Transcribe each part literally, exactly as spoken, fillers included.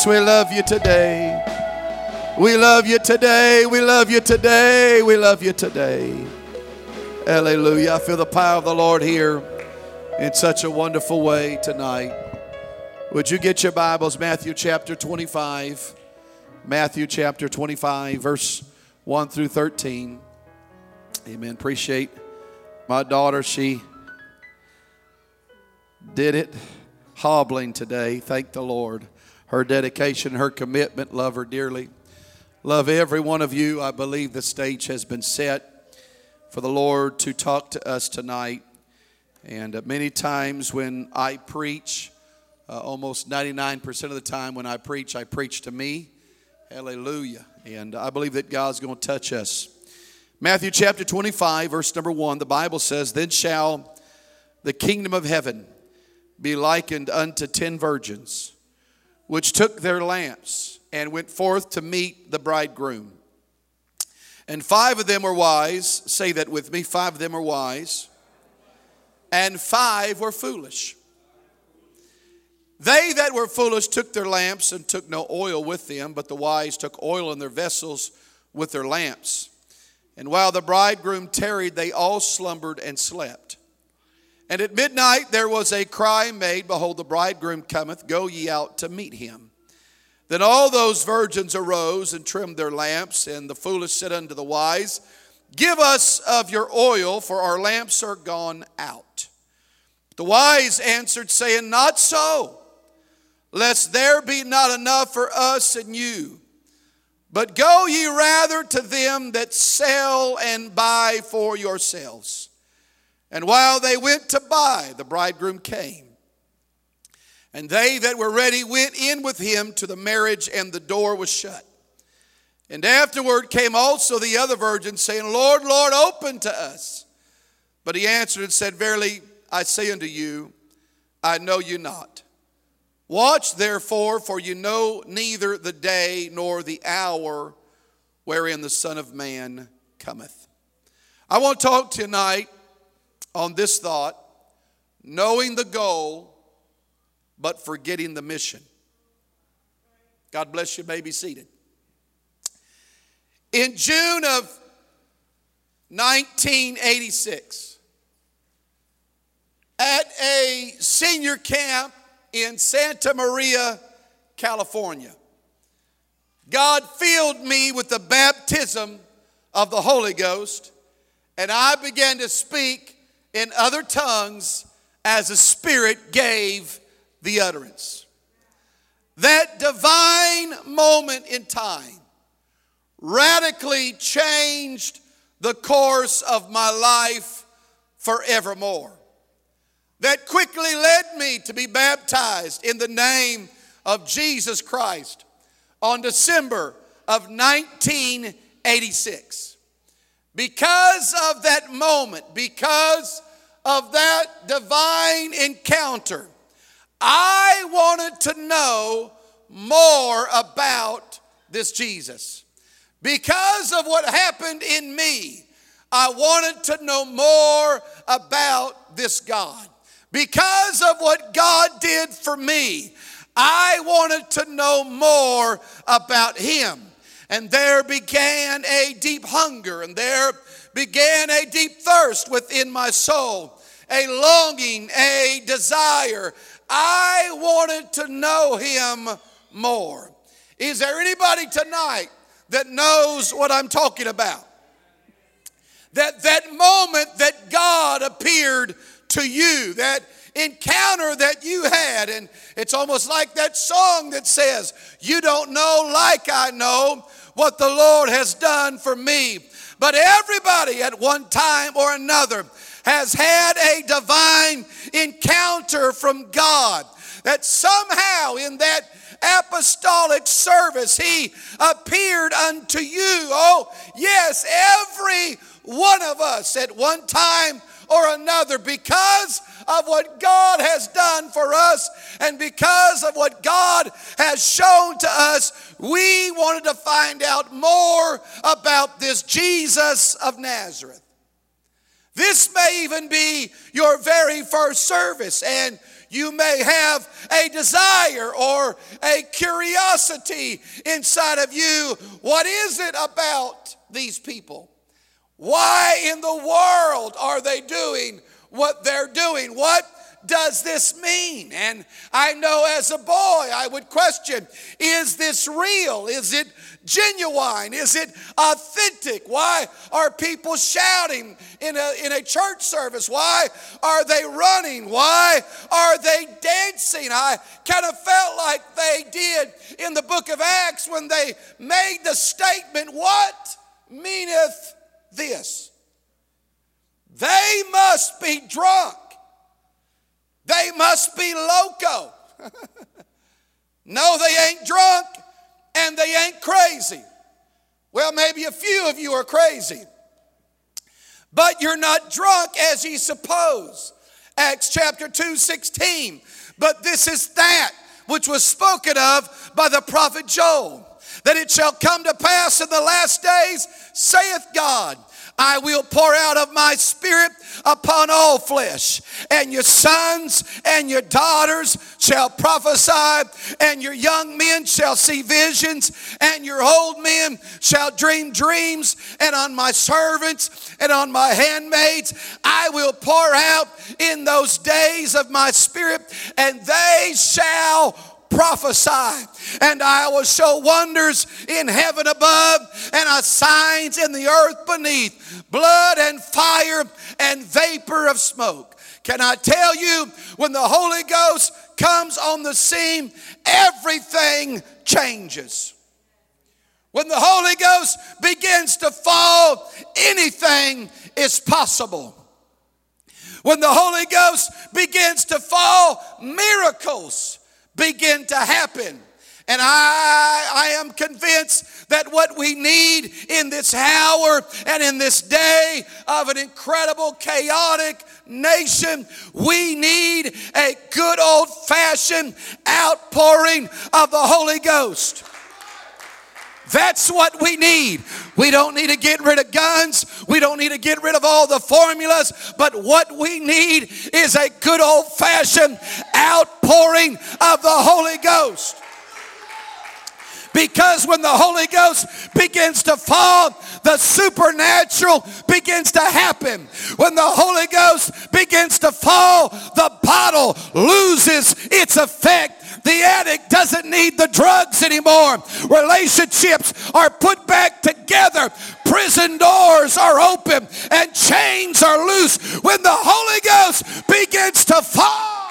Jesus, we love you today. We love you today. We love you today. We love you today. Hallelujah. I feel the power of the Lord here in such a wonderful way tonight. Would you get your Bibles? Matthew chapter twenty-five. Matthew chapter twenty-five, verse one through thirteen. Amen. Appreciate my daughter. She did it hobbling today. Thank the Lord. Her dedication, her commitment, love her dearly. Love every one of you. I believe the stage has been set for the Lord to talk to us tonight. And uh, many times when I preach, uh, almost ninety-nine percent of the time when I preach, I preach to me. Hallelujah. And I believe that God's going to touch us. Matthew chapter twenty-five, verse number one, the Bible says, "Then shall the kingdom of heaven be likened unto ten virgins, which took their lamps and went forth to meet the bridegroom. And five of them were wise." Say that with me. Five of them were wise. And five were foolish. They that were foolish took their lamps and took no oil with them, but the wise took oil in their vessels with their lamps. And while the bridegroom tarried, they all slumbered and slept. And at midnight there was a cry made, "Behold, the bridegroom cometh, go ye out to meet him." Then all those virgins arose and trimmed their lamps. And the foolish said unto the wise, "Give us of your oil, for our lamps are gone out." The wise answered, saying, "Not so, lest there be not enough for us and you. But go ye rather to them that sell and buy for yourselves." And while they went to buy, the bridegroom came. And they that were ready went in with him to the marriage, and the door was shut. And afterward came also the other virgins, saying, "Lord, Lord, open to us." But he answered and said, "Verily I say unto you, I know you not. Watch therefore, for you know neither the day nor the hour wherein the Son of Man cometh." I want to talk tonight on this thought: knowing the goal, but forgetting the mission. God bless you. You may be seated. In June of nineteen eighty-six, at a senior camp in Santa Maria, California, God filled me with the baptism of the Holy Ghost, and I began to speak in other tongues as the Spirit gave the utterance. That divine moment in time radically changed the course of my life forevermore. That quickly led me to be baptized in the name of Jesus Christ on December of nineteen eighty-six. Because of that moment, because of that divine encounter, I wanted to know more about this Jesus. Because of what happened in me, I wanted to know more about this God. Because of what God did for me, I wanted to know more about him. And there began a deep hunger, and there began a deep thirst within my soul, a longing, a desire. I wanted to know him more. Is there anybody tonight that knows what I'm talking about? That that moment that God appeared to you, that encounter that you had, and it's almost like that song that says, "You don't know like I know what the Lord has done for me." But everybody at one time or another has had a divine encounter from God, that somehow in that apostolic service he appeared unto you. Oh yes, every one of us at one time or another, because of what God has done for us and because of what God has shown to us, we wanted to find out more about this Jesus of Nazareth. This may even be your very first service, and You may have a desire or a curiosity inside of you. What is it about these people? Why in the world are they doing what they're doing? What does this mean? And I know as a boy I would question, is this real? Is it genuine? Is it authentic? Why are people shouting in a, in a church service? Why are they running? Why are they dancing? I kind of felt like they did in the book of Acts when they made the statement, what meaneth this? They must be drunk. They must be loco. No, they ain't drunk and they ain't crazy. Well, maybe a few of you are crazy. But you're not drunk as ye suppose. Acts chapter two, sixteen. But this is that which was spoken of by the prophet Joel, that it shall come to pass in the last days, saith God, I will pour out of my spirit upon all flesh, and your sons and your daughters shall prophesy, and your young men shall see visions, and your old men shall dream dreams, and on my servants and on my handmaids I will pour out in those days of my spirit, and they shall prophesy. And I will show wonders in heaven above and signs in the earth beneath, blood and fire and vapor of smoke. Can I tell you, when the Holy Ghost comes on the scene, everything changes. When the Holy Ghost begins to fall, anything is possible. When the Holy Ghost begins to fall, miracles begin to happen. And I, I am convinced that what we need in this hour and in this day of an incredible, chaotic nation, we need a good old-fashioned outpouring of the Holy Ghost. That's what we need. We don't need to get rid of guns. We don't need to get rid of all the formulas. But what we need is a good old-fashioned outpouring of the Holy Ghost. Because when the Holy Ghost begins to fall, the supernatural begins to happen. When the Holy Ghost begins to fall, the bottle loses its effect. The addict doesn't need the drugs anymore. Relationships are put back together. Prison doors are open and chains are loose. When the Holy Ghost begins to fall,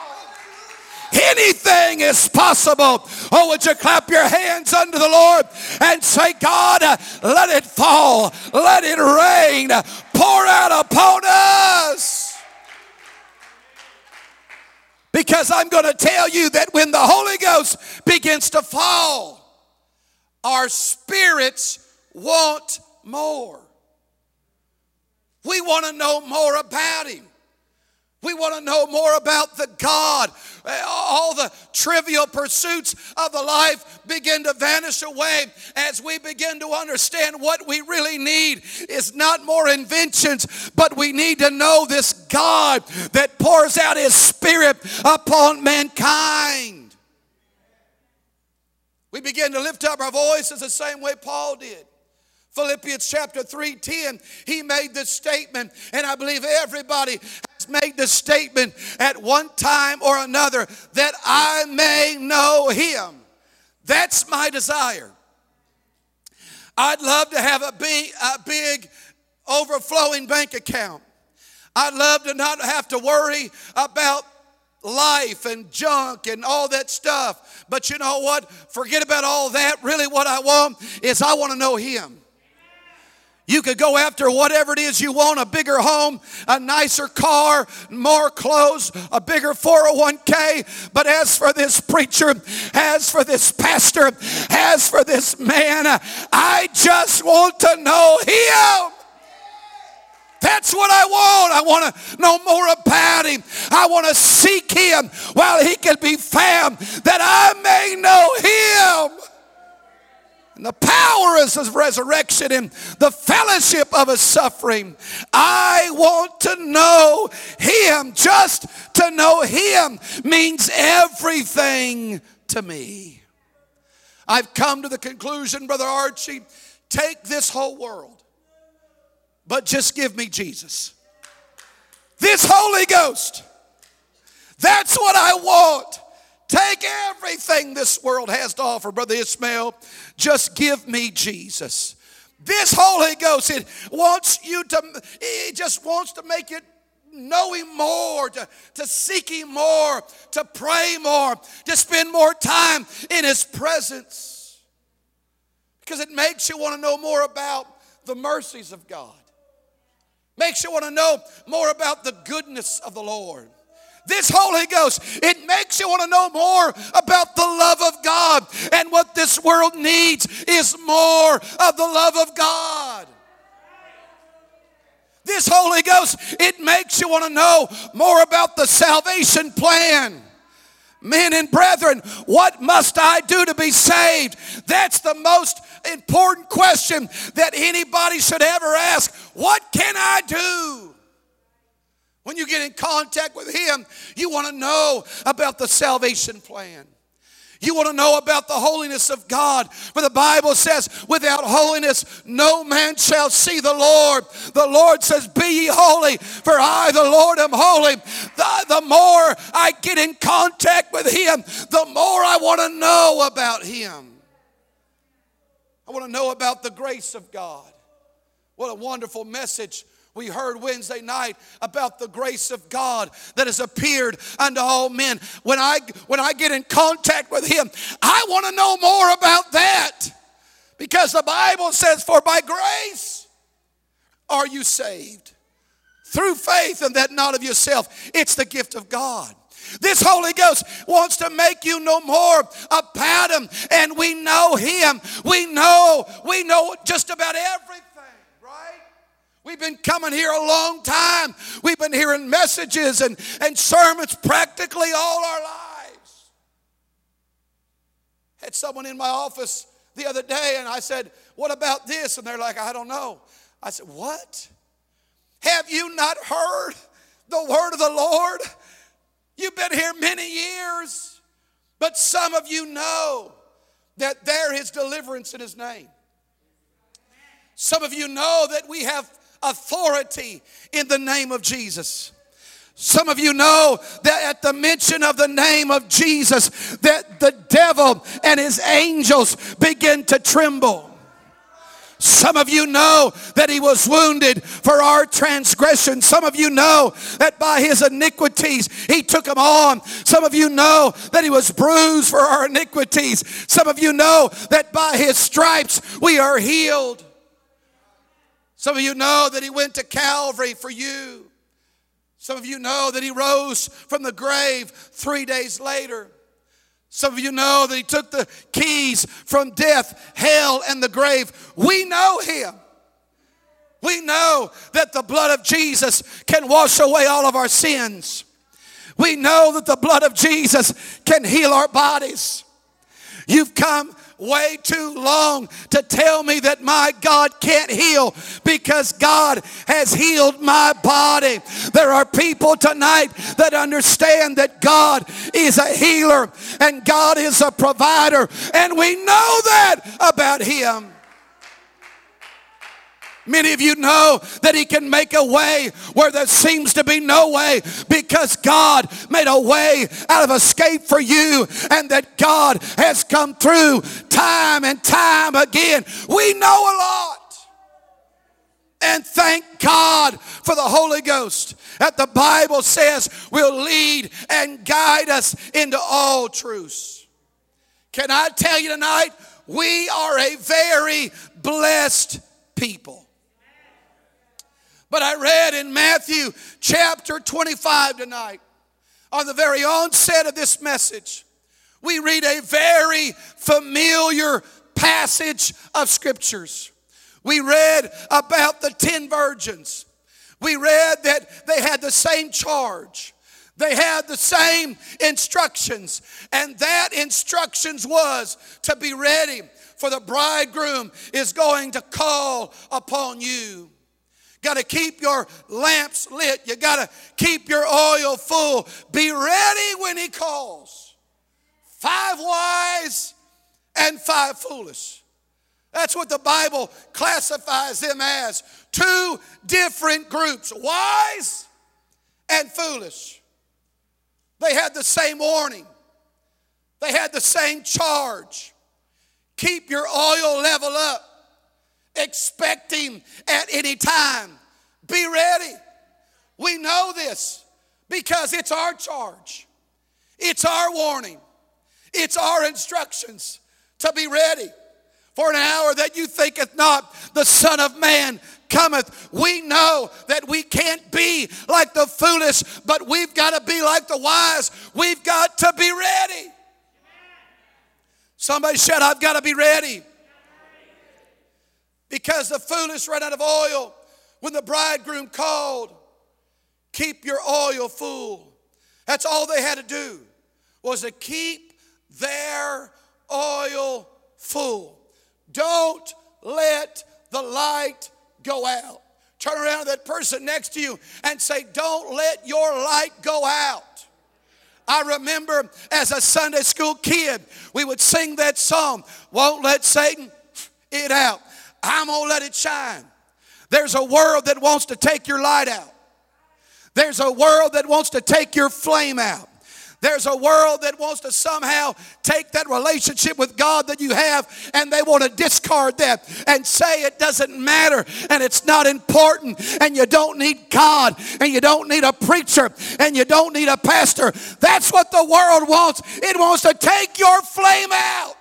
anything is possible. Oh, would you clap your hands unto the Lord and say, God, let it fall. Let it rain. Pour out upon us. Because I'm going to tell you that when the Holy Ghost begins to fall, our spirits want more. We want to know more about Him. We want to know more about the God. All the trivial pursuits of the life begin to vanish away as we begin to understand what we really need is not more inventions, but we need to know this God that pours out His Spirit upon mankind. We begin to lift up our voices the same way Paul did. Philippians chapter three ten, he made this statement, and I believe everybody has made this statement at one time or another, that I may know Him. That's my desire. I'd love to have a big, a big overflowing bank account. I'd love to not have to worry about life and junk and all that stuff. But you know what? Forget about all that. Really what I want is I want to know Him. You could go after whatever it is you want, a bigger home, a nicer car, more clothes, a bigger four oh one k. But as for this preacher, as for this pastor, as for this man, I just want to know Him. That's what I want. I want to know more about Him. I want to seek Him while He can be found, that I may know Him. and the power of his resurrection and the fellowship of his suffering. I want to know him. Just to know him means everything to me. I've come to the conclusion, Brother Archie, take this whole world, but just give me Jesus. This Holy Ghost, that's what I want. Take everything this world has to offer, Brother Ishmael. Just give me Jesus. This Holy Ghost, it wants you to, it just wants to make you know him more, to, to seek him more, to pray more, to spend more time in his presence. Because it makes you want to know more about the mercies of God. Makes you want to know more about the goodness of the Lord. This Holy Ghost, it makes you want to know more about the love of God. And what this world needs is more of the love of God. This Holy Ghost, it makes you want to know more about the salvation plan. Men and brethren, what must I do to be saved? That's the most important question that anybody should ever ask. What can I do? When you get in contact with him, you want to know about the salvation plan. You want to know about the holiness of God. For the Bible says, without holiness, no man shall see the Lord. The Lord says, be ye holy, for I, the Lord, am holy. The, the more I get in contact with him, the more I want to know about him. I want to know about the grace of God. What a wonderful message we heard Wednesday night about the grace of God that has appeared unto all men. When I, when I get in contact with him, I want to know more about that. Because the Bible says, for by grace are you saved. Through faith, and that not of yourself. It's the gift of God. This Holy Ghost wants to make you know more about him. And we know him. We know, we know just about everything. We've been coming here a long time. We've been hearing messages and, and sermons practically all our lives. Had someone in my office the other day and I said, what about this? And they're like, I don't know. I said, what? Have you not heard the word of the Lord? You've been here many years, but some of you know that there is deliverance in his name. Some of you know that we have authority in the name of Jesus. Some of you know that at the mention of the name of Jesus, that the devil and his angels begin to tremble. Some of you know that he was wounded for our transgression. Some of you know that by his iniquities he took them on. Some of you know that he was bruised for our iniquities. Some of you know that by his stripes we are healed. Some of you know that he went to Calvary for you. Some of you know that he rose from the grave three days later. Some of you know that he took the keys from death, hell, and the grave. We know him. We know that the blood of Jesus can wash away all of our sins. We know that the blood of Jesus can heal our bodies. You've come way too long to tell me that my God can't heal, because God has healed my body. There are people tonight that understand that God is a healer and God is a provider, and we know that about him. Many of you know that he can make a way where there seems to be no way, because God made a way out of escape for you, and that God has come through time and time again. We know a lot. And thank God for the Holy Ghost, that the Bible says will lead and guide us into all truths. Can I tell you tonight, we are a very blessed people. But I read in Matthew chapter twenty-five tonight, on the very onset of this message, we read a very familiar passage of scriptures. We read about the ten virgins. We read that they had the same charge. They had the same instructions, and that instructions was to be ready, for the bridegroom is going to call upon you. Got to keep your lamps lit. You got to keep your oil full. Be ready when he calls. Five wise and five foolish. That's what the Bible classifies them as. Two different groups, wise and foolish. They had the same warning. They had the same charge. Keep your oil level up. Expect him at any time. Be ready. We know this because it's our charge. It's our warning. It's our instructions to be ready. For an hour that you thinketh not, the Son of Man cometh. We know that we can't be like the foolish, but we've got to be like the wise. We've got to be ready. Somebody shout, I've got to be ready. Because the foolish ran out of oil when the bridegroom called. Keep your oil full. That's all they had to do, was to keep their oil full. Don't let the light go out. Turn around to that person next to you and say, don't let your light go out. I remember as a Sunday school kid, we would sing that song, won't let Satan it out. I'm going to let it shine. There's a world that wants to take your light out. There's a world that wants to take your flame out. There's a world that wants to somehow take that relationship with God that you have, and they want to discard that and say it doesn't matter and it's not important and you don't need God and you don't need a preacher and you don't need a pastor. That's what the world wants. It wants to take your flame out.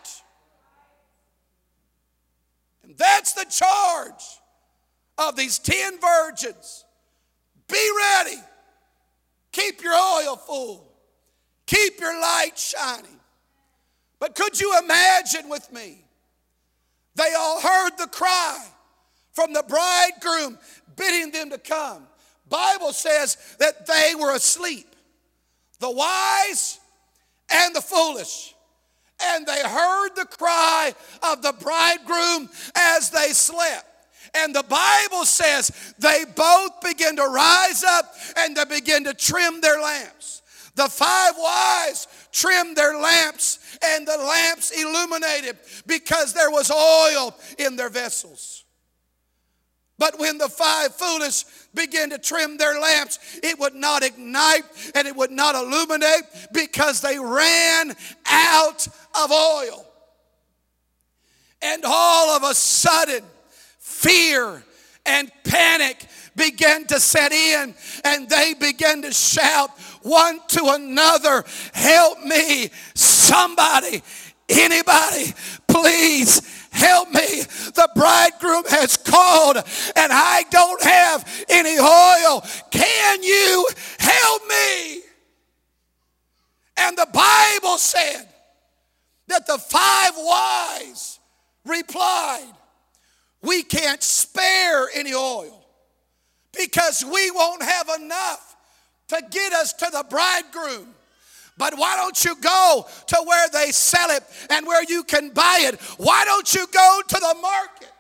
And that's the charge of these ten virgins. Be ready. Keep your oil full. Keep your light shining. But could you imagine with me? They all heard the cry from the bridegroom bidding them to come. Bible says that they were asleep, the wise and the foolish. And they heard the cry of the bridegroom as they slept. And the Bible says they both began to rise up and they began to trim their lamps. The five wise trimmed their lamps, and the lamps illuminated because there was oil in their vessels. But when the five foolish began to trim their lamps, it would not ignite and it would not illuminate because they ran out of oil. And all of a sudden, fear and panic began to set in, and they began to shout one to another, help me, somebody, anybody, please help me. The bridegroom has called and I don't have any oil. Can you help me? And the Bible said that the five wise replied, we can't spare any oil because we won't have enough to get us to the bridegroom. But why don't you go to where they sell it and where you can buy it? Why don't you go to the market?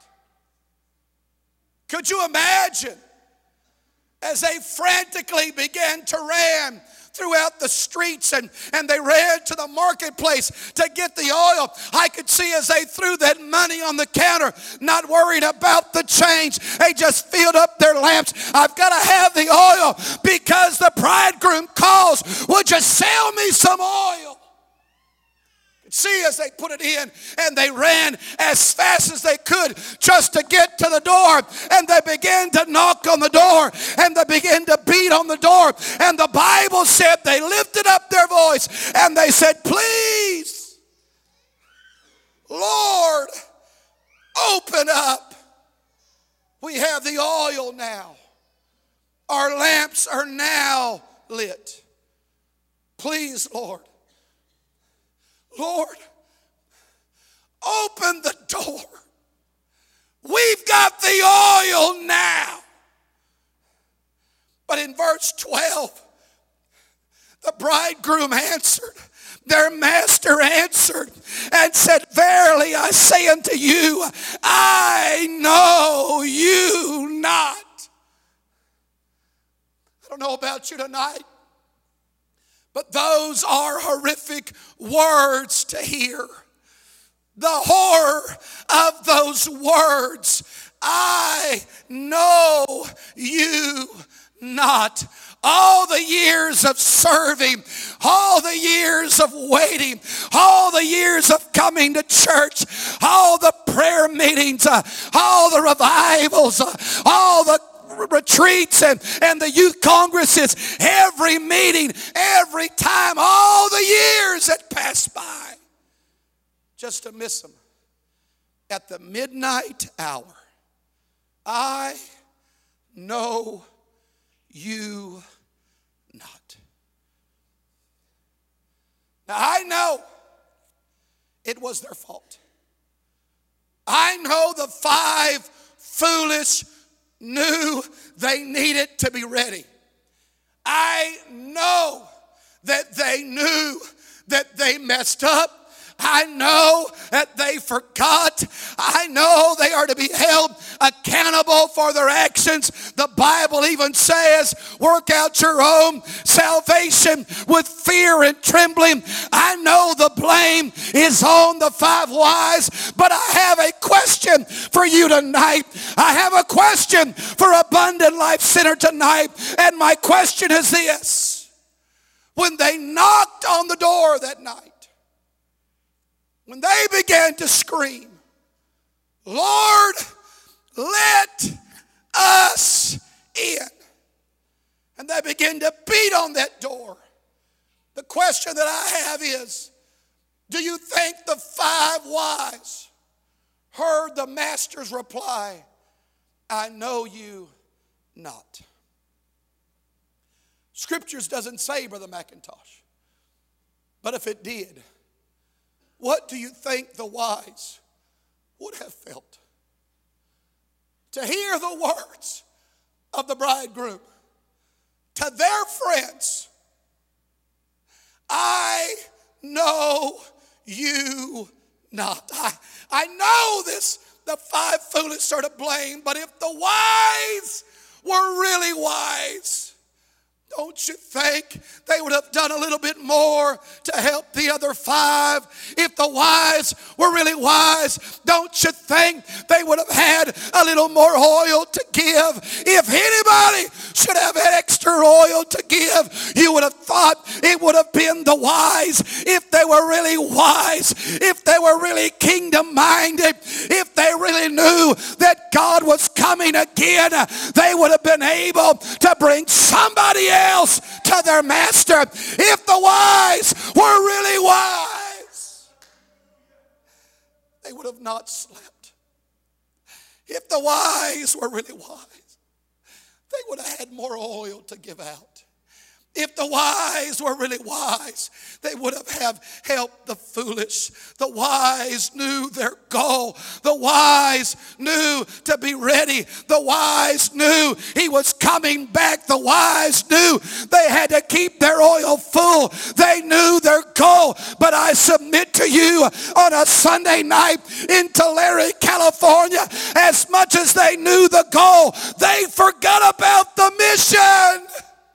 Could you imagine as they frantically began to ran throughout the streets and, and they ran to the marketplace to get the oil? I could see as they threw that money on the counter, not worried about the change. They just filled up their lamps. I've got to have the oil because the bridegroom calls. Would you sell me some oil? See, as they put it in, and they ran as fast as they could just to get to the door, and they began to knock on the door, and they began to beat on the door, and the Bible said they lifted up their voice and they said, please, Lord, open up. We have the oil now. Our lamps are now lit. Please, Lord. Lord, open the door. We've got the oil now. But in verse twelve, The bridegroom answered, their master answered and said, verily I say unto you, I know you not. I don't know about you tonight, but those are horrific words to hear. The horror of those words, I know you not. All the years of serving, all the years of waiting, all the years of coming to church, all the prayer meetings, uh, all the revivals, uh, all the retreats and, and the youth congresses, every meeting, every time, all the years that passed by, just to miss them at the midnight hour. I know you not. Now I know it was their fault. I know the five foolish knew they needed to be ready. I know that they knew that they messed up. I know that they forgot. I know they are to be held accountable for their actions. The Bible even says, work out your own salvation with fear and trembling. I know the blame is on the five wise, but I have a question for you tonight. I have a question for Abundant Life Center tonight, and my question is this. When they knocked on the door that night, when they began to scream, Lord, let us in. And they began to beat on that door. The question that I have is, do you think the five wise heard the master's reply, I know you not? Scriptures doesn't say, Brother McIntosh. But if it did, what do you think the wise would have felt? To hear the words of the bridegroom to their friends, I know you not. I, I know this, the five foolish are to blame, but if the wise were really wise, don't you think they would have done a little bit more to help the other five? If the wise were really wise, don't you think they would have had a little more oil to give? If anybody should have had extra oil to give, you would have thought it would have been the wise. If they were really wise, if they were really kingdom minded, if they really knew that God was coming again, they would have been able to bring somebody else else to their master. If the wise were really wise, they would have not slept. If the wise were really wise, they would have had more oil to give out. If the wise were really wise, they would have, have helped the foolish. The wise knew their goal. The wise knew to be ready. The wise knew he was coming back. The wise knew they had to keep their oil full. They knew their goal. But I submit to you on a Sunday night in Tulare, California, as much as they knew the goal, they forgot about the mission.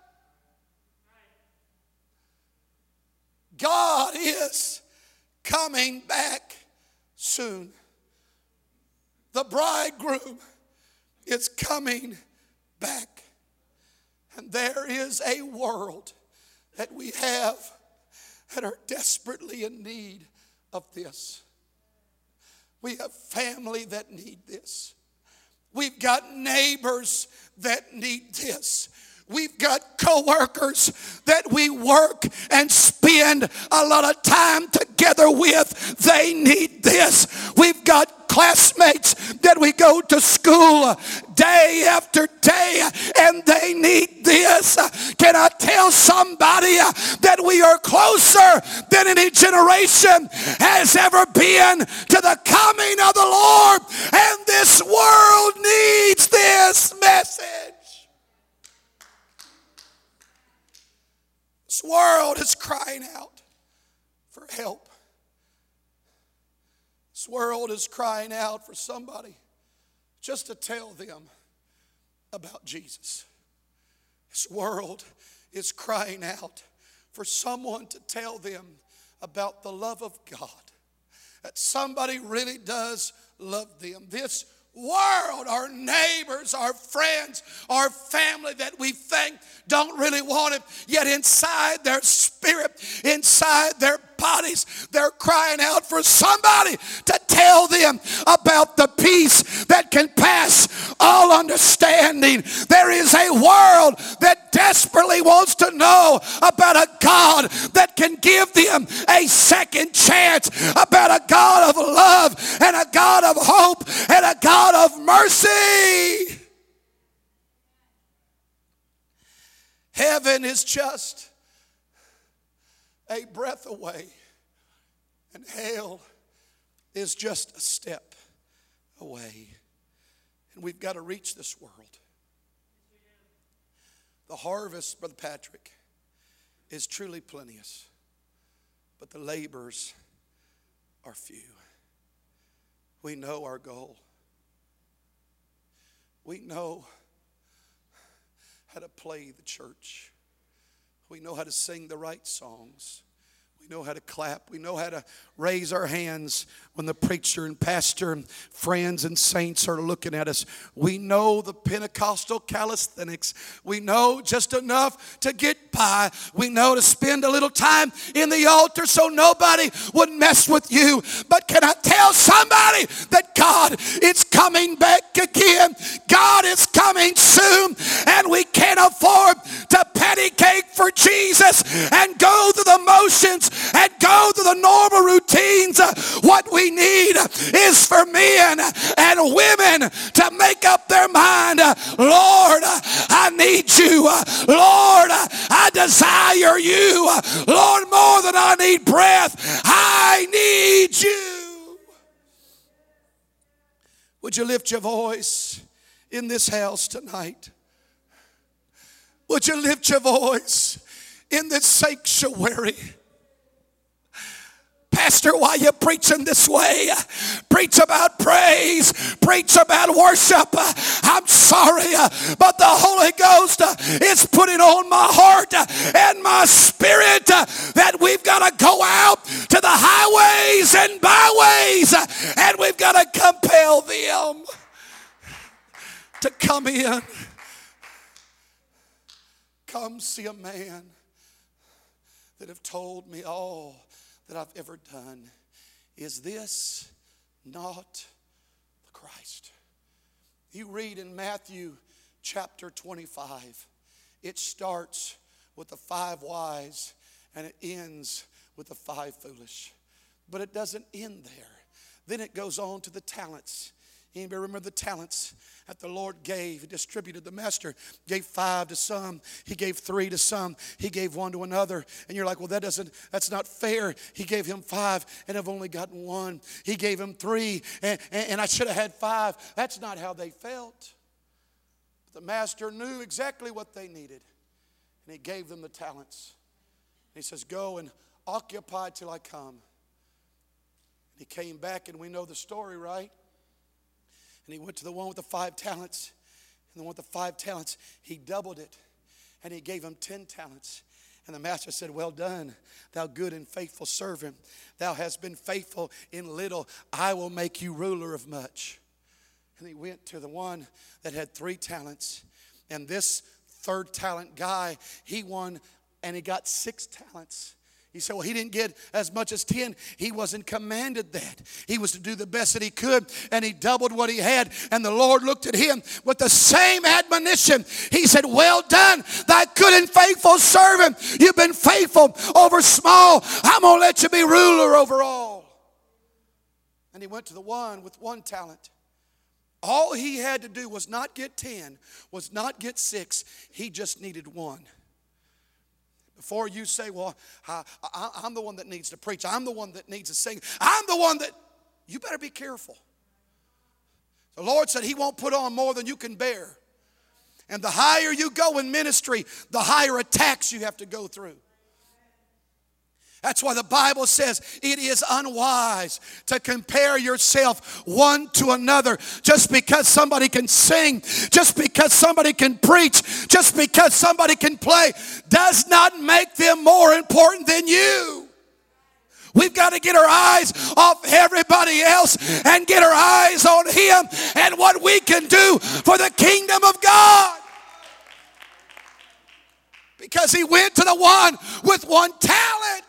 God is coming back soon. The bridegroom is coming back. And there is a world that we have that are desperately in need of this. We have family that need this. We've got neighbors that need this. We've got co-workers that we work and spend a lot of time together with. They need this. We've got classmates that we go to school day after day, and they need this. Can I tell somebody that we are closer than any generation has ever been to the coming of the Lord, and this world needs this message. This world is crying out for help. This world is crying out for somebody just to tell them about Jesus. This world is crying out for someone to tell them about the love of God. That somebody really does love them. This world, our neighbors, our friends, our family that we think don't really want Him, yet inside their spirit, inside their bodies, they're crying out for somebody to tell them about the peace that can pass all understanding. There is a world that desperately wants to know about a God that can give them a second chance, about a God of love and a God of hope and a God of mercy. Heaven is just a breath away, and hell is just a step away. And we've got to reach this world. The harvest, Brother Patrick, is truly plenteous, but the laborers are few. We know our goal. We know how to play the church. We know how to sing the right songs. We know how to clap. We know how to raise our hands when the preacher and pastor and friends and saints are looking at us. We know the Pentecostal calisthenics. We know just enough to get by. We know to spend a little time in the altar so nobody would mess with you. But can I tell somebody that God is coming back again? God is coming soon, and we can't afford to patty cake for Jesus and go through the motions and go through the normal routines. What we need is for men and women to make up their mind. Lord, I need you. Lord, I desire you. Lord, more than I need breath, I need you. Would you lift your voice in this house tonight? Would you lift your voice in this sanctuary? Pastor, why are you preaching this way? Preach about praise. Preach about worship. I'm sorry, but the Holy Ghost is putting on my heart and my spirit that we've got to go out to the highways and byways, and we've got to compel them to come in. Come see a man that have told me all that I've ever done. Is this not the Christ? You read in Matthew chapter twenty-five. It starts with the five wise and it ends with the five foolish. But it doesn't end there. Then it goes on to the talents. Anybody remember the talents that the Lord gave? He distributed. The master gave five to some. He gave three to some. He gave one to another. And you're like, well, that doesn't, that's not fair. He gave him five and I've only gotten one. He gave him three and, and, and I should have had five. That's not how they felt. But the master knew exactly what they needed. And he gave them the talents. And he says, go and occupy till I come. And he came back, and we know the story, right? And he went to the one with the five talents. And the one with the five talents, he doubled it. And he gave him ten talents. And the master said, well done, thou good and faithful servant. Thou hast been faithful in little. I will make you ruler of much. And he went to the one that had three talents. And this third talent guy, he won and he got six talents. He said, well, he didn't get as much as ten. He wasn't commanded that. He was to do the best that he could, and he doubled what he had. And the Lord looked at him with the same admonition. He said, well done, thy good and faithful servant. You've been faithful over small. I'm going to let you be ruler over all. And he went to the one with one talent. All he had to do was not get ten, was not get six. He just needed one. Before you say, well, I, I, I'm the one that needs to preach. I'm the one that needs to sing. I'm the one that, you better be careful. The Lord said he won't put on more than you can bear. And the higher you go in ministry, the higher attacks you have to go through. That's why the Bible says it is unwise to compare yourself one to another. Just because somebody can sing, just because somebody can preach, just because somebody can play, does not make them more important than you. We've got to get our eyes off everybody else and get our eyes on Him and what we can do for the kingdom of God. Because He went to the one with one talent.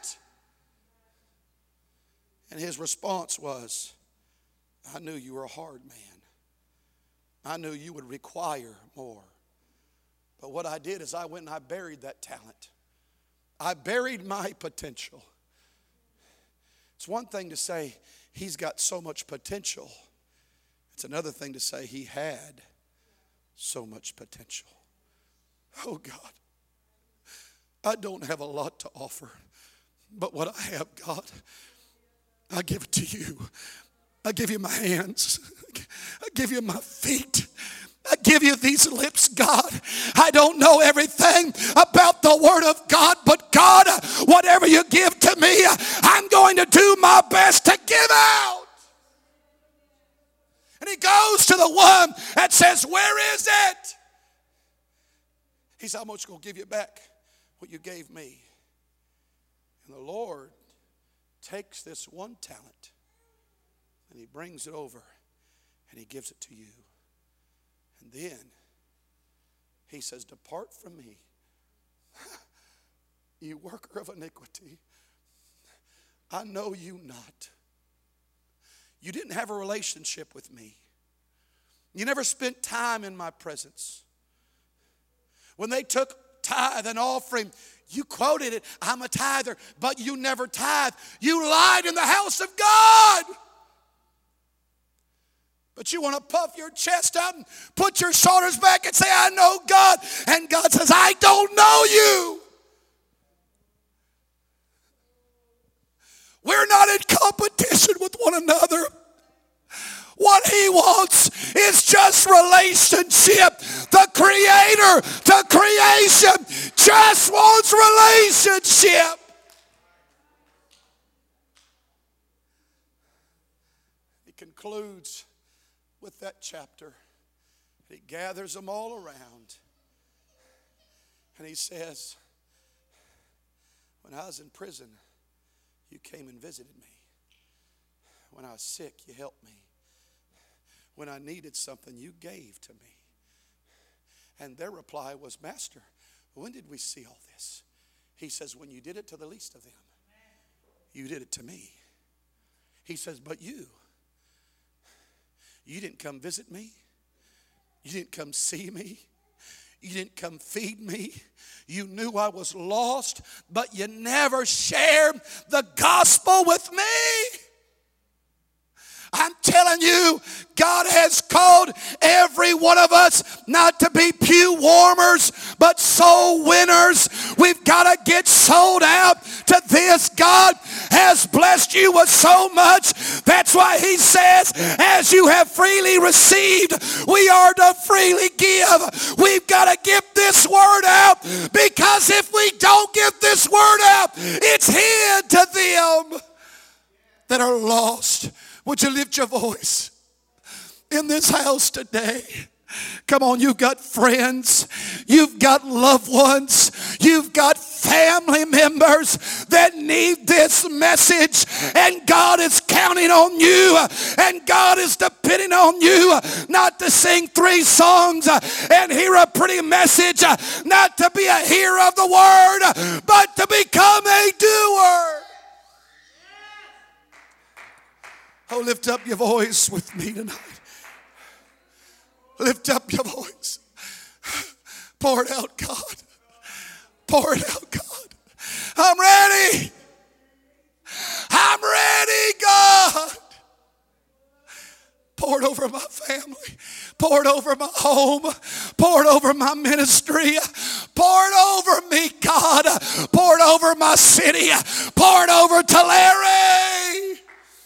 And his response was, I knew you were a hard man. I knew you would require more. But what I did is I went and I buried that talent. I buried my potential. It's one thing to say he's got so much potential. It's another thing to say he had so much potential. Oh God, I don't have a lot to offer, but what I have, God, I give it to you. I give you my hands. I give you my feet. I give you these lips, God. I don't know everything about the Word of God, but God, whatever you give to me, I'm going to do my best to give out. And he goes to the one that says, where is it? He said, I'm just going to give you back what you gave me. And the Lord takes this one talent and he brings it over and he gives it to you. And then he says, depart from me, you worker of iniquity. I know you not. You didn't have a relationship with me. You never spent time in my presence. When they took tithe and offering, you quoted it, I'm a tither, but you never tithe. You lied in the house of God. But you want to puff your chest up and put your shoulders back and say, I know God. And God says, I don't know you. We're not in competition with one another. What he wants is just relationship. The creator, the creation just wants relationship. He concludes with that chapter. He gathers them all around. And he says, when I was in prison, you came and visited me. When I was sick, you helped me. When I needed something, you gave to me. And their reply was, Master, when did we see all this? He says, when you did it to the least of them, you did it to me. He says, but you, you didn't come visit me. You didn't come see me. You didn't come feed me. You knew I was lost, but you never shared the gospel with me. I'm telling you, God has called every one of us not to be pew warmers, but soul winners. We've got to get sold out to this. God has blessed you with so much. That's why he says, as you have freely received, we are to freely give. We've got to get this word out, because if we don't get this word out, it's hid to them that are lost. Would you lift your voice in this house today? Come on, you've got friends, you've got loved ones, you've got family members that need this message, and God is counting on you, and God is depending on you not to sing three songs and hear a pretty message, not to be a hearer of the word, but to become a doer. Oh, lift up your voice with me tonight. Lift up your voice. Pour it out, God. Pour it out, God. I'm ready. I'm ready, God. Pour it over my family. Pour it over my home. Pour it over my ministry. Pour it over me, God. Pour it over my city. Pour it over Tulare.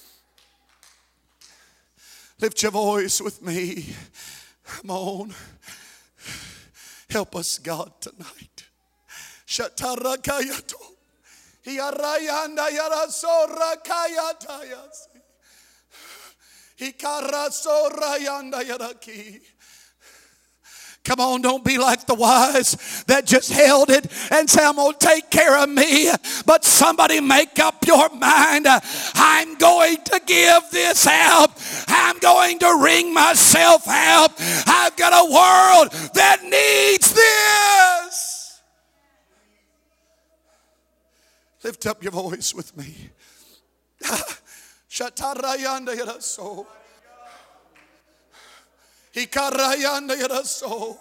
Lift your voice with me. Come on. Help us, God, tonight. Hiarayanda yarasora kayatayas. Hikarasora yanda yaraki. Come on, don't be like the wise that just held it and say, I'm going to take care of me. But somebody make up your mind. I'm going to give this out. I'm going to wring myself out. I've got a world that needs this. Lift up your voice with me. Shatarayanda yaraso. Hikarayanda yaraso.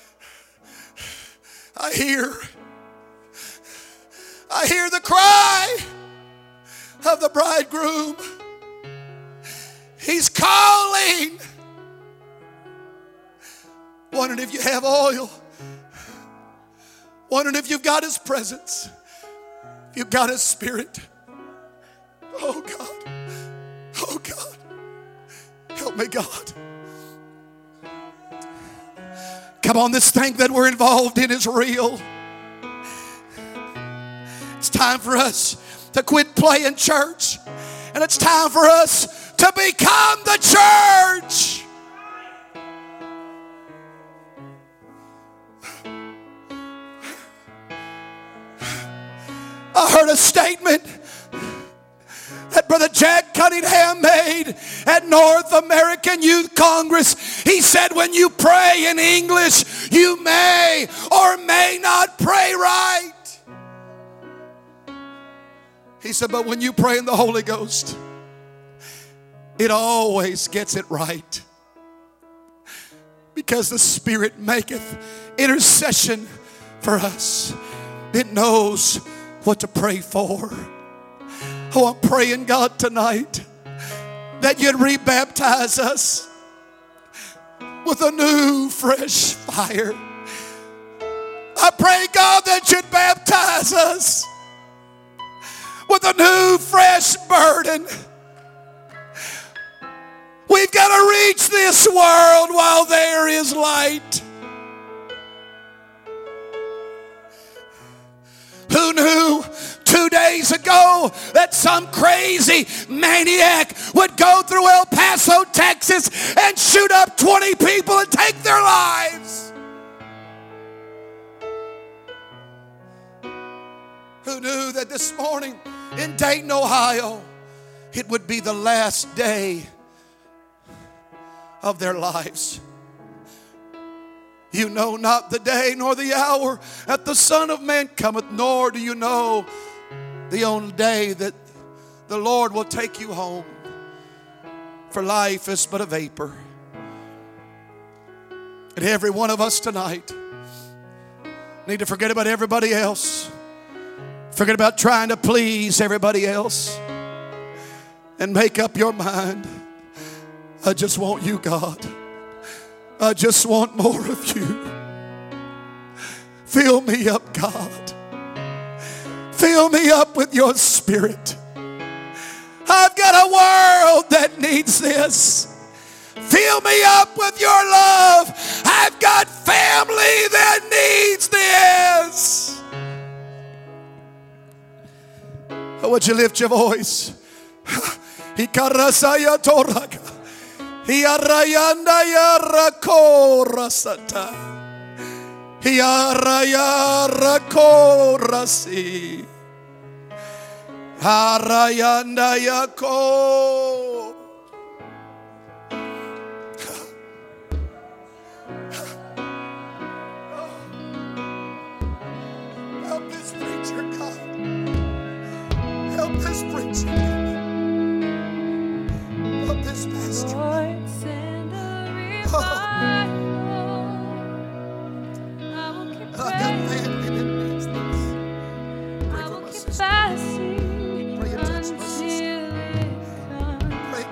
I hear, I hear the cry of the bridegroom. He's calling. Wondering if you have oil. Wondering if you've got his presence. If you've got his spirit. Oh God. Oh God. Help me, God. Come on, this thing that we're involved in is real. It's time for us to quit playing church. And it's time for us to become the church. I heard a statement that Brother Jack Cunningham made at North American Youth Congress. He said, when you pray in English, you may or may not pray right. He said, but when you pray in the Holy Ghost, it always gets it right. Because the Spirit maketh intercession for us. It knows what to pray for. Oh, I'm praying, God, tonight that you'd rebaptize us with a new, fresh fire. I pray, God, that you'd baptize us with a new, fresh burden. We've got to reach this world while there is light. Who knew two days ago that some crazy maniac would go through El Paso, Texas and shoot up twenty people and take their lives? Who knew that this morning in Dayton, Ohio, it would be the last day of their lives? You know not the day nor the hour that the Son of Man cometh, nor do you know the only day that the Lord will take you home. For life is but a vapor. And every one of us tonight need to forget about everybody else. Forget about trying to please everybody else. And make up your mind. I just want you, God. I just want more of you. Fill me up, God. Fill me up with your Spirit. I've got a world that needs this. Fill me up with your love. I've got family that needs this. Oh, would you lift your voice? Hikarasaya toraga. Hiarayanda yarakorasata. Hiaraya rakorasi. Harayanda yako. Help this preacher, God. Help this preacher, God. Help this pastor. Lord, send a revival. Oh. I will keep I've got praying. family that needs this. I Pray for will my keep sister. fasting Pray and touch my until sister. it comes. Pray,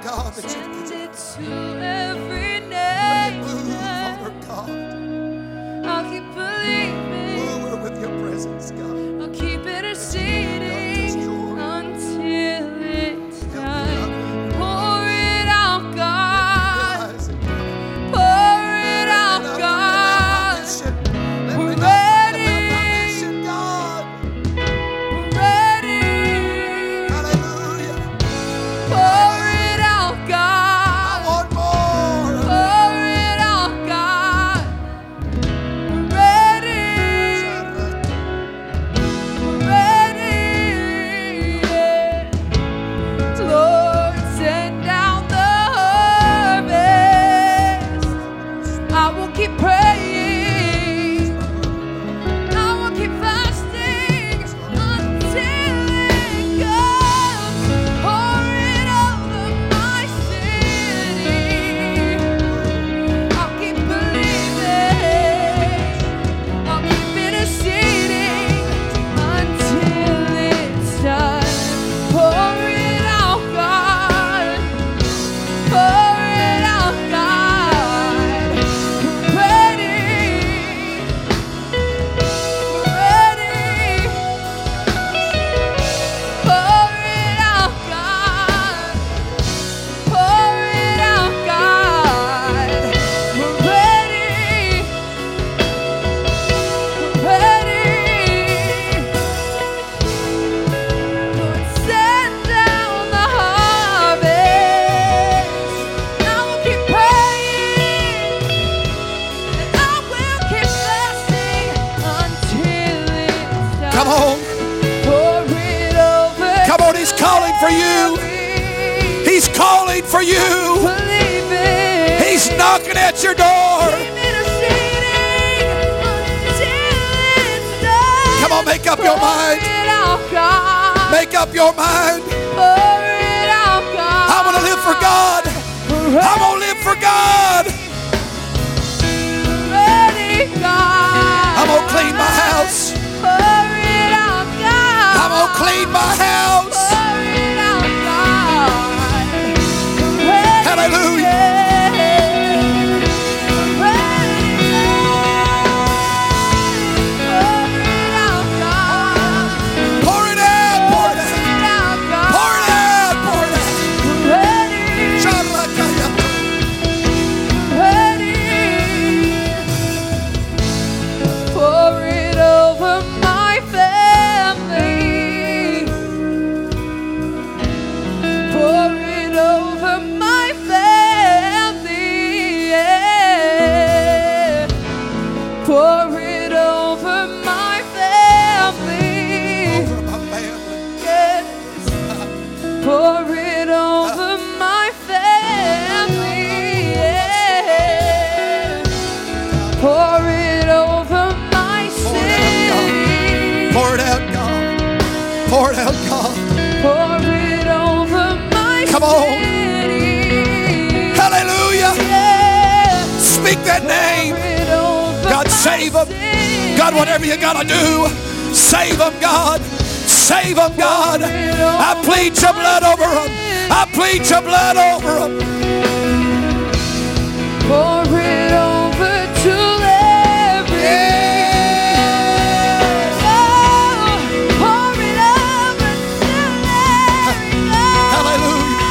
calling for you. Believe it. He's knocking at your door. Keep interceding until it's done. Come on, make up your mind. Pour it out, God. Make up your mind. Pour it out, God. I'm going to live for God. I'm going to live for God. Ready, God. I'm going to clean my house. Pour it out, God. I'm going to clean my house. Pour it out, God. Ready, Hallelujah. Pour it out, pour it out. Pour it out, pour it out. Sharakaya. Pour it over my family. Pour it over my family. Yeah. Pour it over my family. Over my family. Yes. Pour it over my family. Yeah. Pour it over my city. Pour it out, God. Pour it out, God. Pour it over my Come on. city. Hallelujah. Yeah. Speak that name. Pour it over God, my save them. city. God, whatever you got to do, save them, God. Save them, God. I plead your blood over them. I plead your blood over them. Pour it over to every. Oh, pour it over to every. Hallelujah.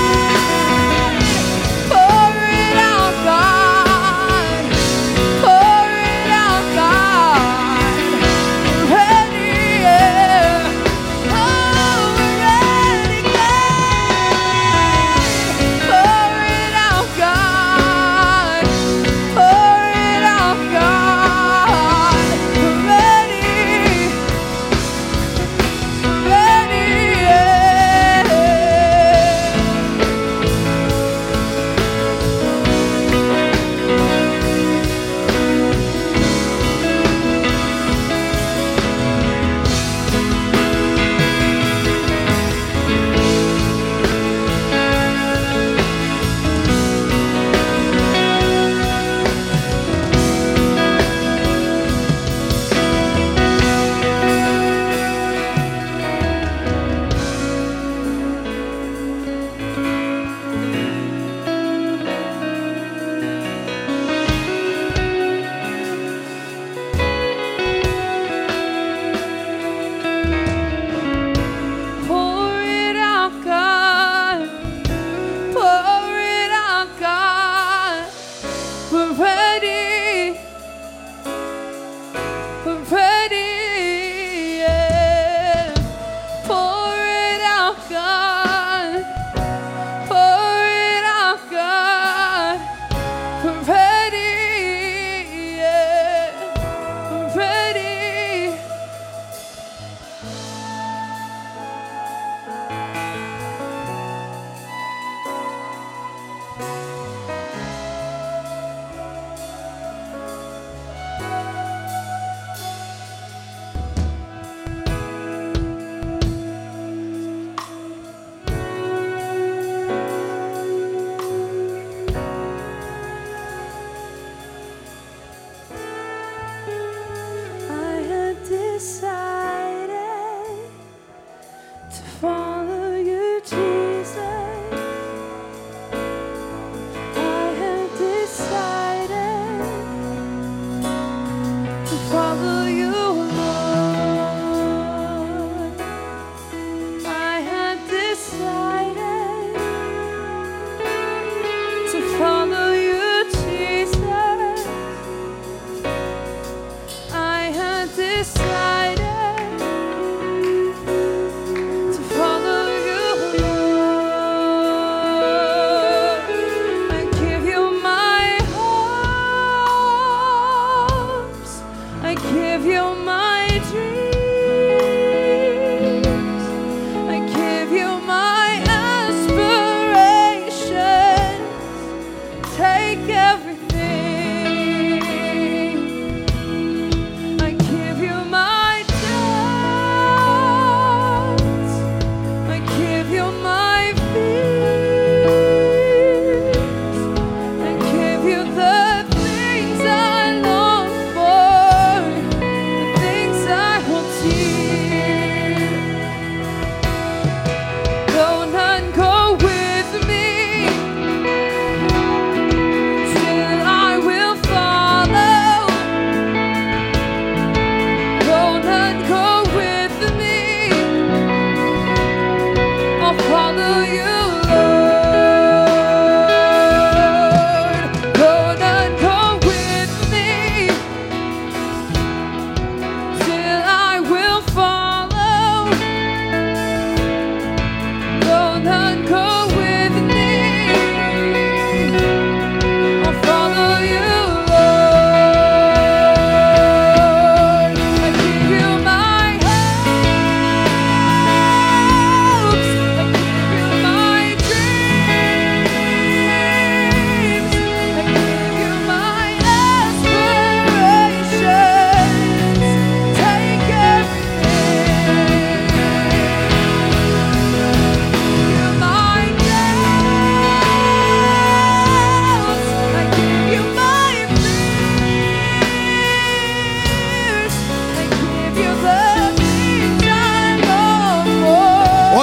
Pour it out, God. Pour it out, God. Ready, yeah. Oh, we're ready, God. Pour it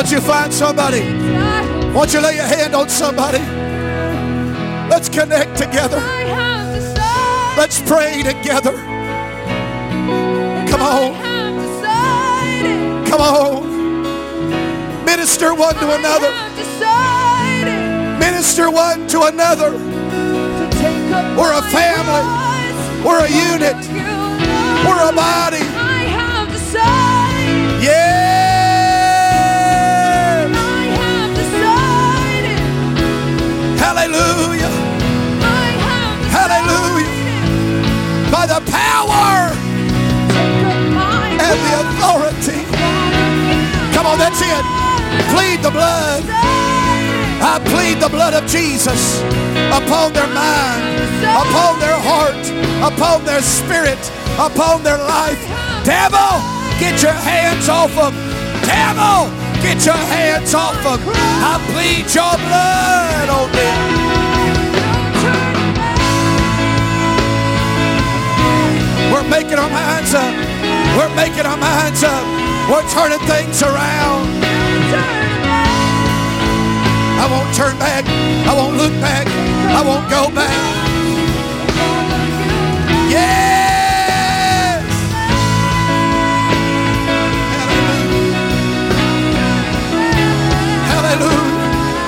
don't you find somebody? Why don't you lay your hand on somebody? Let's connect together. Let's pray together. Come on. Come on. Minister one to another. Minister one to another. We're a family. We're a unit. We're a body. Yeah. Hallelujah. Hallelujah. By the power and the authority. Come on, that's it. Plead the blood. I plead the blood of Jesus upon their mind, upon their heart, upon their spirit, upon their life. Devil, get your hands off them. Devil, get your hands off them. I plead your blood on them. We're making our minds up. We're making our minds up. We're turning things around. I won't turn back. I won't look back. I won't go back. Yes! Hallelujah.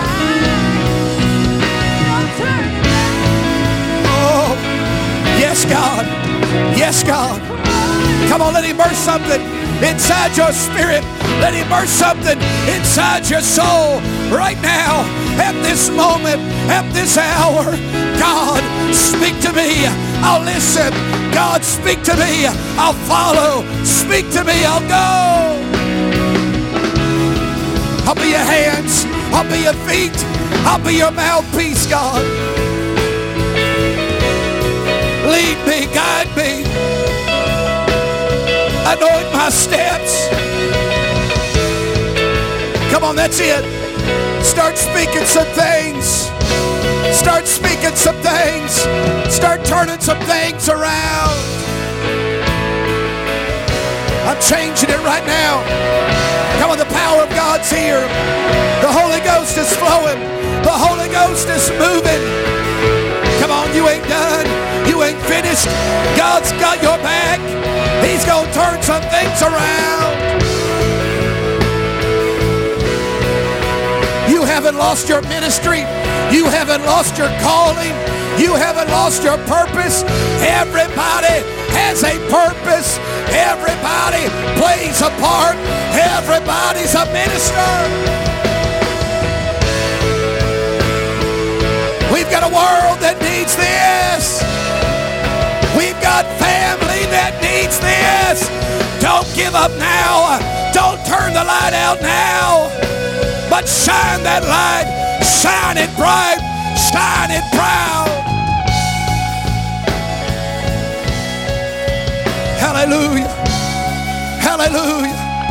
Hallelujah. Oh, yes, God. Yes, God. Come on, let him burst something inside your spirit. Let him burst something inside your soul right now, at this moment, at this hour. God, speak to me. I'll listen. God, speak to me. I'll follow. Speak to me. I'll go. I'll be your hands. I'll be your feet. I'll be your mouthpiece, God. Lead me, guide me. Anoint my steps. Come on, that's it. Start speaking some things. Start speaking some things. Start turning some things around. I'm changing it right now. Come on, the power of God's here. The Holy Ghost is flowing. The Holy Ghost is moving. Come on, you ain't done. You ain't finished. God's got your back. He's going to turn some things around. You haven't lost your ministry. You haven't lost your calling. You haven't lost your purpose. Everybody has a purpose. Everybody plays a part. Everybody's a minister. We've got a world that needs this. We've got family that needs this. Don't give up now. Don't turn the light out now. But shine that light. Shine it bright. Shine it proud. Hallelujah. Hallelujah.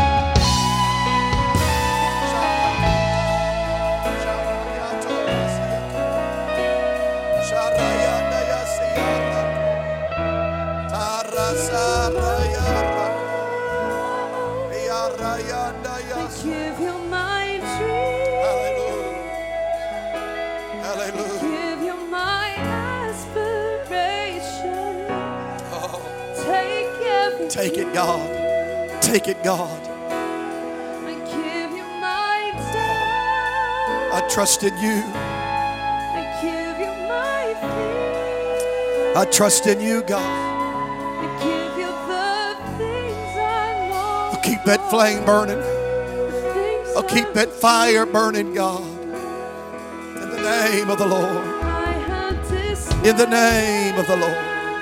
Give you my dream. Hallelujah. Hallelujah. Give you my aspiration. Oh. Take everything. Take it, God. Take it, God. I give you my doubt. I trust in you. I give you my fear. I trust in you, God. I give you the things I long I'll keep that flame burning. the things I'll keep that fire burning, God. In the name of the Lord. I have decided In the name of the Lord.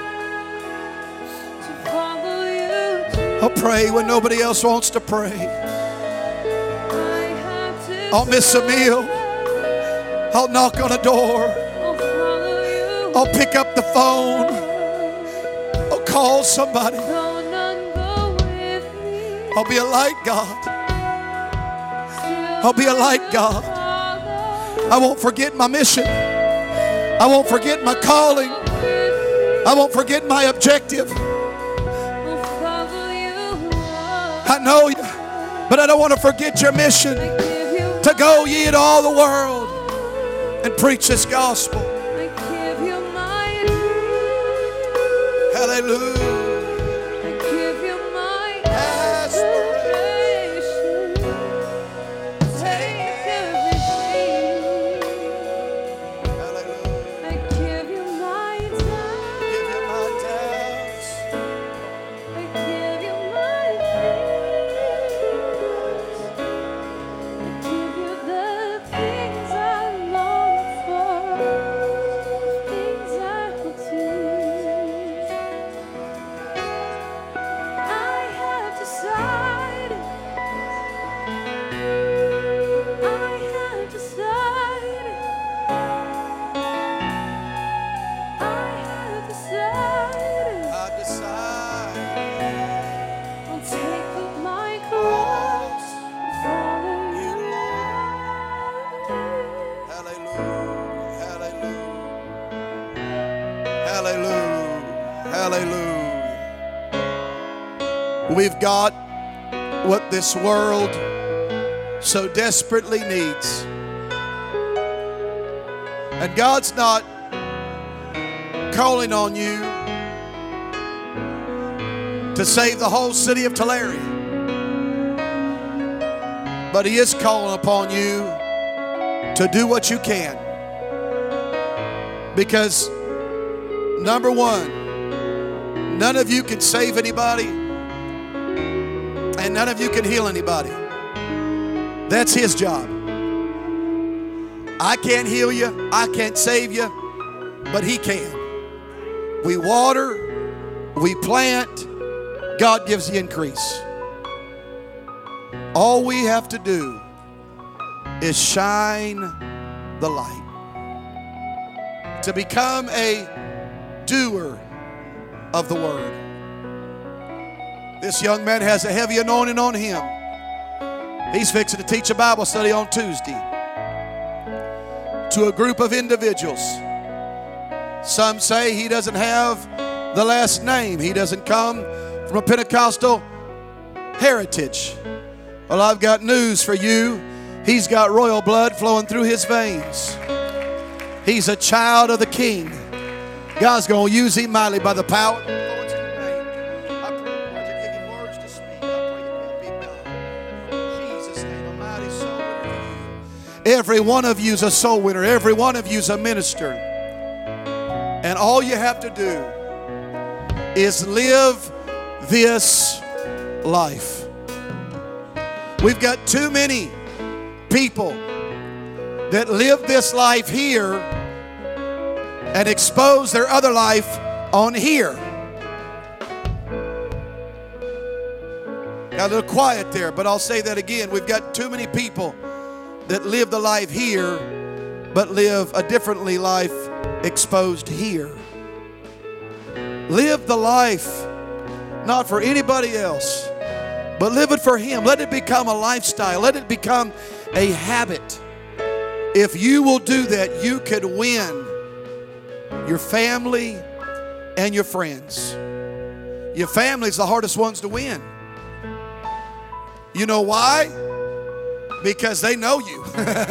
to follow you. I'll pray when nobody else wants to pray. I have I'll miss a meal. I'll knock on a door. I'll follow you. I'll pick up the phone. I'll call somebody. Though none go with me, I'll be a light, God. still I'll be a light, God. follow. I won't forget my mission. I won't forget my calling. I won't forget my objective. I'll follow you. I know you, but I don't want to forget your mission. I give to go ye into all the world and preach this gospel. I give you my dreams. Hallelujah. I give you my Aspiration. aspiration. Take everything. Hallelujah. I give you my time. Give you my doubts. I give you my fears. I give you the things I long for, things I will choose. I have decided. I have decided. I have decided. I decide. I'll take up my cross and follow You, you. Hallelujah. Hallelujah. Hallelujah. Hallelujah. We've got what this world so desperately needs. And God's not calling on you to save the whole city of Tulare, but He is calling upon you to do what you can. Because, number one, none of you can save anybody, and none of you can heal anybody. That's His job. I can't heal you, I can't save you, but He can. We water, we plant, God gives the increase. All we have to do is shine the light. To become a doer of the word. This young man has a heavy anointing on him. He's fixing to teach a Bible study on Tuesday to a group of individuals. Some say he doesn't have the last name. He doesn't come from a Pentecostal heritage. Well, I've got news for you. He's got royal blood flowing through his veins. He's a child of the King. God's going to use him mightily by the power of the Lord's name. I pray, Lord, to give him words to speak. I pray you help him, God. In Jesus' name, a mighty soul winner for you. Every one of you is a soul winner. Every one of you is a minister. And all you have to do is live this life. We've got too many people that live this life here and expose their other life on here. Got a little quiet there, but I'll say that again. We've got too many people that live the life here, but live a differently life exposed here. Live the life not for anybody else, but live it for Him. Let it become a lifestyle. Let it become a habit. If you will do that, you could win your family and your friends. Your family's the hardest ones to win. You know why? Because they know you.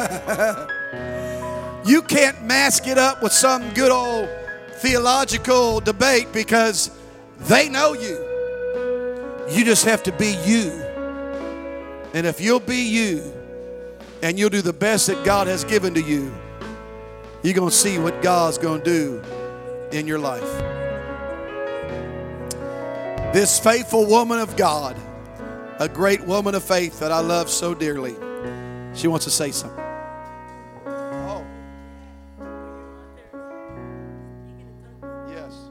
You can't mask it up with some good old theological debate because they know you. You just have to be you. And if you'll be you and you'll do the best that God has given to you, you're going to see what God's going to do in your life. This faithful woman of God, a great woman of faith that I love so dearly, she wants to say something. Oh. Yes.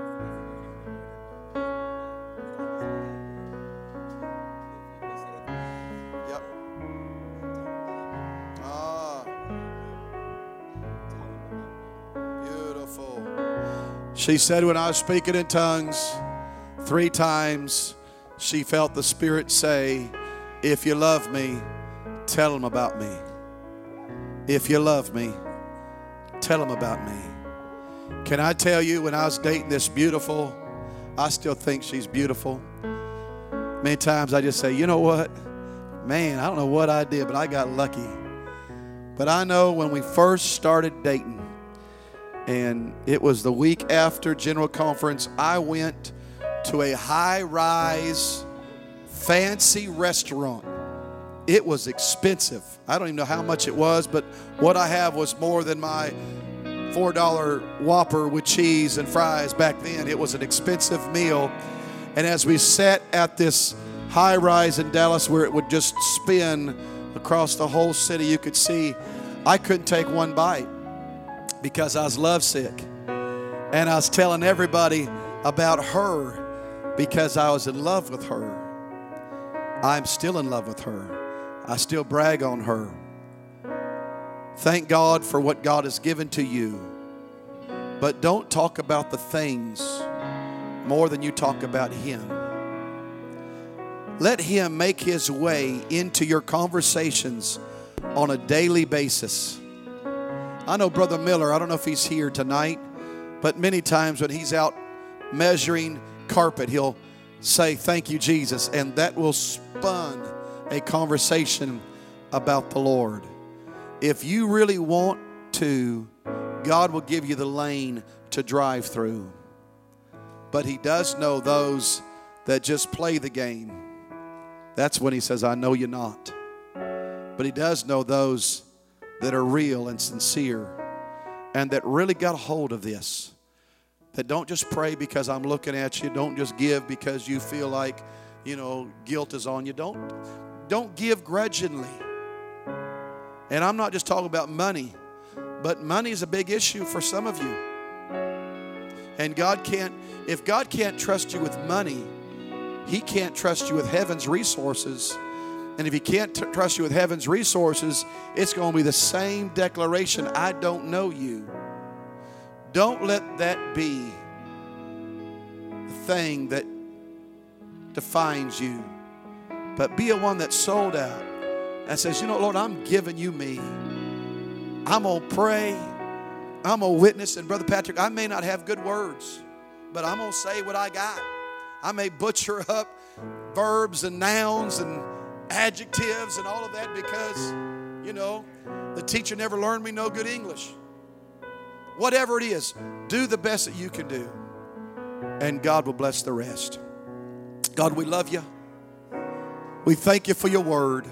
Yep. Ah. Beautiful. She said when I was speaking in tongues three times, she felt the Spirit say, if you love me, tell them about me. If you love me, tell them about me. Can I tell you, when I was dating this beautiful, I still think she's beautiful. Many times I just say, you know what? Man, I don't know what I did, but I got lucky. But I know when we first started dating, and it was the week after General Conference, I went to a high-rise, fancy restaurant. It was expensive. I don't even know how much it was, but what I have was more than my four dollar Whopper with cheese and fries back then. It was an expensive meal. And as we sat at this high-rise in Dallas where it would just spin across the whole city, you could see I couldn't take one bite because I was lovesick. And I was telling everybody about her because I was in love with her. I'm still in love with her. I still brag on her. Thank God for what God has given to you. But don't talk about the things more than you talk about Him. Let Him make His way into your conversations on a daily basis. I know Brother Miller, I don't know if he's here tonight, but many times when he's out measuring carpet, he'll say, "Thank you, Jesus," and that will spun a conversation about the Lord. If you really want to, God will give you the lane to drive through. But He does know those that just play the game. That's when He says, "I know you're not." But He does know those that are real and sincere and that really got a hold of this. That don't just pray because I'm looking at you. Don't just give because you feel like, you know, guilt is on you. Don't, don't give grudgingly. And I'm not just talking about money, but money is a big issue for some of you. And God can't, if God can't trust you with money, He can't trust you with heaven's resources. And if He can't t- trust you with heaven's resources, it's going to be the same declaration, "I don't know you." Don't let that be the thing that defines you. But be a one that's sold out and says, "You know, Lord, I'm giving you me. I'm going to pray. I'm going to witness." And Brother Patrick, I may not have good words, but I'm going to say what I got. I may butcher up verbs and nouns and adjectives and all of that because, you know, the teacher never learned me no good English. Whatever it is, do the best that you can do, and God will bless the rest. God, we love you. We thank you for your word.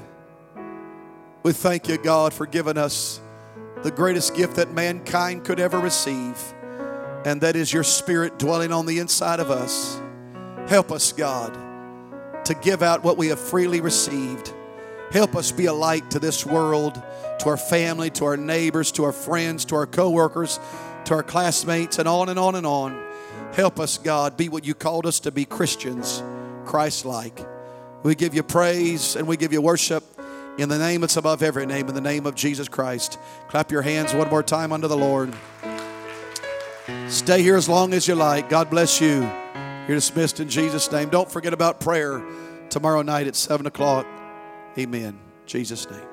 We thank you, God, for giving us the greatest gift that mankind could ever receive, and that is your Spirit dwelling on the inside of us. Help us, God, to give out what we have freely received. Help us be a light to this world, to our family, to our neighbors, to our friends, to our co-workers, to our classmates, and on and on and on. Help us, God, be what you called us to be, Christians, Christ-like. We give you praise and we give you worship in the name that's above every name, in the name of Jesus Christ. Clap your hands one more time unto the Lord. Stay here as long as you like. God bless you. You're dismissed in Jesus' name. Don't forget about prayer tomorrow night at seven o'clock. Amen. In Jesus' name.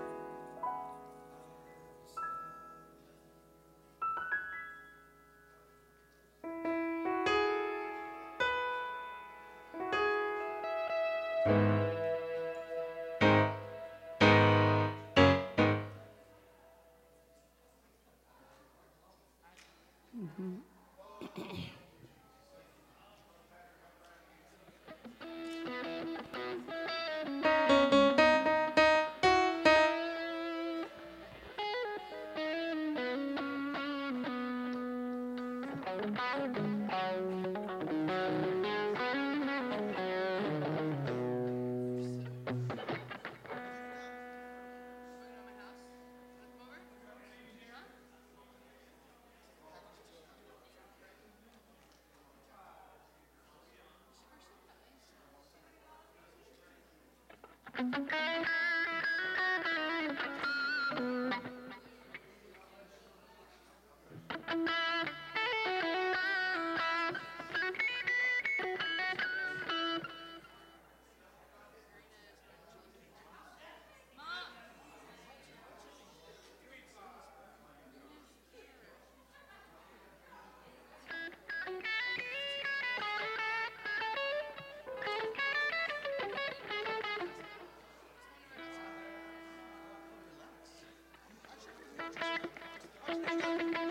Thank